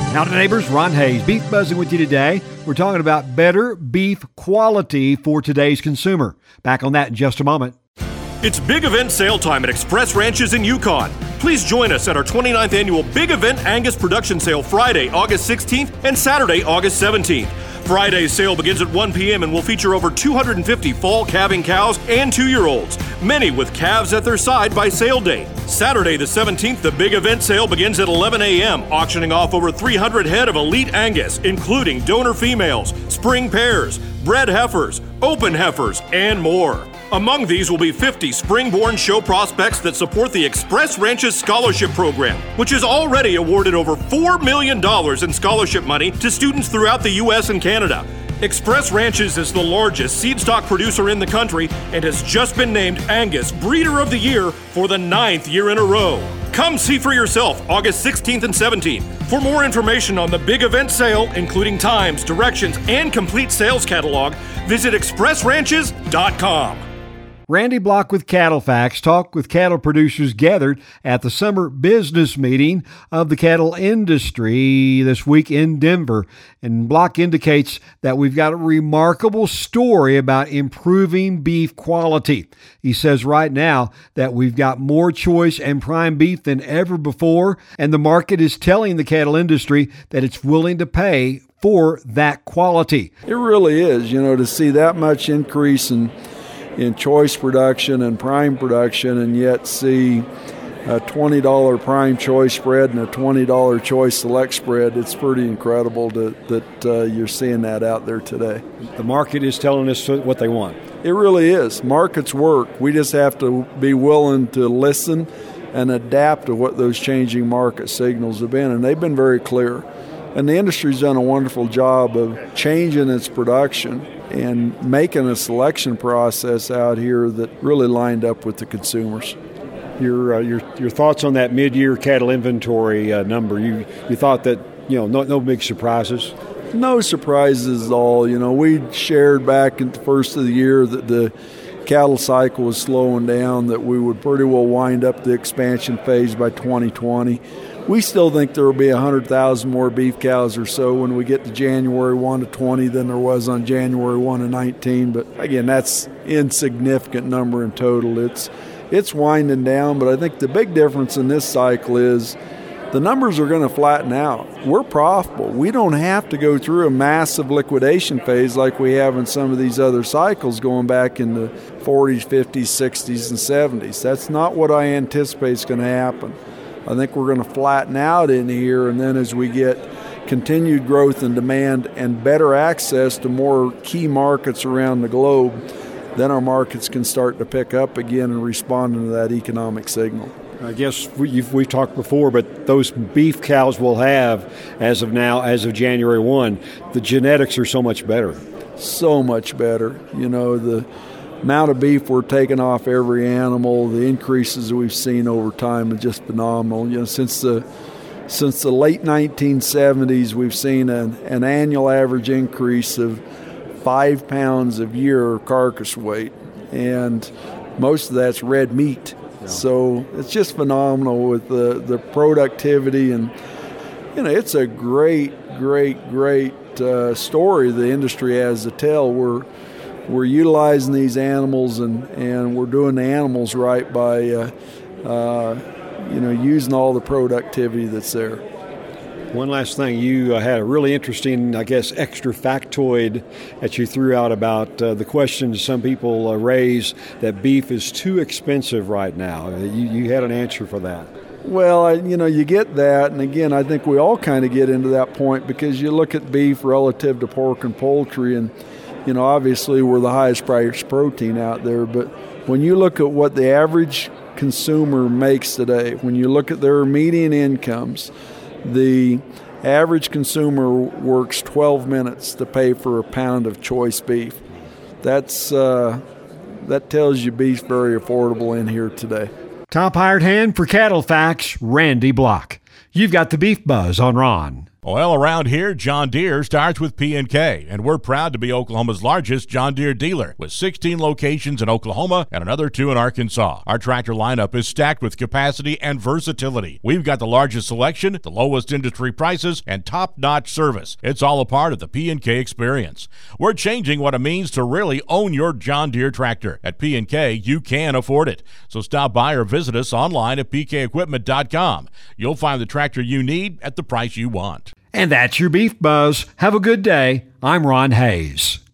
Howdy neighbors, Ron Hayes, Beef Buzzing with you today. We're talking about better beef quality for today's consumer. Back on that in just a moment. It's big event sale time at Express Ranches in Yukon. Please join us at our 29th annual Big Event Angus Production Sale Friday, August 16th and Saturday, August 17th. Friday's sale begins at 1 p.m. and will feature over 250 fall calving cows and 2-year-olds, many with calves at their side by sale date. Saturday the 17th, the big event sale begins at 11 a.m., auctioning off over 300 head of elite Angus, including donor females, spring pairs, bred heifers, open heifers, and more. Among these will be 50 spring-born show prospects that support the Express Ranches Scholarship Program, which has already awarded over $4 million in scholarship money to students throughout the U.S. and Canada. Express Ranches is the largest seed stock producer in the country and has just been named Angus Breeder of the Year for the 9th year in a row. Come see for yourself August 16th and 17th. For more information on the big event sale, including times, directions, and complete sales catalog, visit expressranches.com. Randy Block with Cattle Facts talked with cattle producers gathered at the summer business meeting of the cattle industry this week in Denver. And Block indicates that we've got a remarkable story about improving beef quality. He says right now that we've got more choice and prime beef than ever before, and the market is telling the cattle industry that it's willing to pay for that quality. It really is, to see that much increase in choice production and prime production, and yet see a $20 prime choice spread and a $20 choice select spread. It's pretty incredible that you're seeing that out there today. The market is telling us what they want. It really is. Markets work. We just have to be willing to listen and adapt to what those changing market signals have been, and they've been very clear. And the industry's done a wonderful job of changing its production and making a selection process out here that really lined up with the consumers. Your thoughts on that mid-year cattle inventory number? You thought that no big surprises? No surprises at all. We shared back at the first of the year that the cattle cycle was slowing down, that we would pretty well wind up the expansion phase by 2020. We still think there will be 100,000 more beef cows or so when we get to January 1 of 20 than there was on January 1 of 19. But again, that's insignificant number in total. It's winding down, but I think the big difference in this cycle is the numbers are going to flatten out. We're profitable. We don't have to go through a massive liquidation phase like we have in some of these other cycles going back in the 40s, 50s, 60s, and 70s. That's not what I anticipate is going to happen. I think we're going to flatten out in here, and then as we get continued growth in demand and better access to more key markets around the globe, then our markets can start to pick up again and respond to that economic signal. I guess we've talked before, but those beef cows we'll have as of now, as of January 1, the genetics are so much better. So much better. The amount of beef we're taking off every animal, the increases that we've seen over time are just phenomenal. Since the late 1970s, we've seen an annual average increase of 5 pounds a year carcass weight, and most of that's red meat. Yeah. So it's just phenomenal with the productivity, and it's a great story the industry has to tell. We're utilizing these animals and we're doing the animals right by using all the productivity that's there. One last thing, you had a really interesting, extra factoid that you threw out about the question some people raise that beef is too expensive right now. You had an answer for that. Well, you get that, and again, I think we all kind of get into that point because you look at beef relative to pork and poultry, and obviously we're the highest priced protein out there, but when you look at what the average consumer makes today, when you look at their median incomes, the average consumer works 12 minutes to pay for a pound of choice beef. That tells you beef's very affordable in here today. Top hired hand for Cattle Facts, Randy Block. You've got the Beef Buzz on Ron. Well, around here, John Deere starts with P&K, and we're proud to be Oklahoma's largest John Deere dealer, with 16 locations in Oklahoma and another 2 in Arkansas. Our tractor lineup is stacked with capacity and versatility. We've got the largest selection, the lowest industry prices, and top-notch service. It's all a part of the P&K experience. We're changing what it means to really own your John Deere tractor. At P&K, you can afford it. So stop by or visit us online at pkequipment.com. You'll find the tractor you need at the price you want. And that's your Beef Buzz. Have a good day. I'm Ron Hayes.